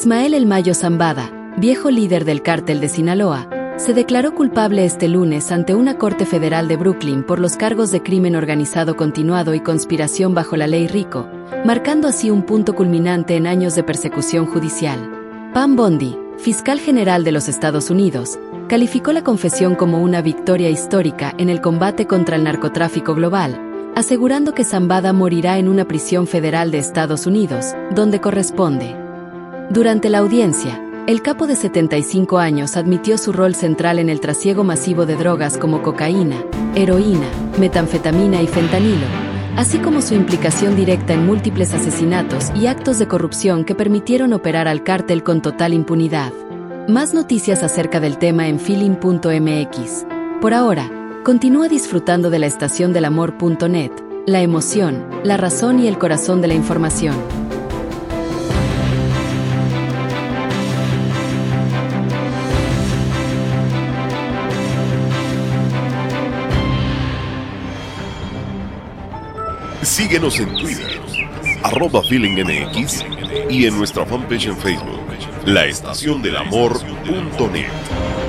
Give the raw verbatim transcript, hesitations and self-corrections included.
Ismael El Mayo Zambada, viejo líder del cártel de Sinaloa, se declaró culpable este lunes ante una corte federal de Brooklyn por los cargos de crimen organizado continuado y conspiración bajo la ley RICO, marcando así un punto culminante en años de persecución judicial. Pam Bondi, fiscal general de los Estados Unidos, calificó la confesión como una victoria histórica en el combate contra el narcotráfico global, asegurando que Zambada morirá en una prisión federal de Estados Unidos, donde corresponde. Durante la audiencia, el capo de setenta y cinco años admitió su rol central en el trasiego masivo de drogas como cocaína, heroína, metanfetamina y fentanilo, así como su implicación directa en múltiples asesinatos y actos de corrupción que permitieron operar al cártel con total impunidad. Más noticias acerca del tema en feeling punto m x. Por ahora, continúa disfrutando de la estación del amor punto net, la emoción, la razón y el corazón de la información. Síguenos en Twitter, arroba feelingmx, y en nuestra fanpage en Facebook, la estación del amor punto net.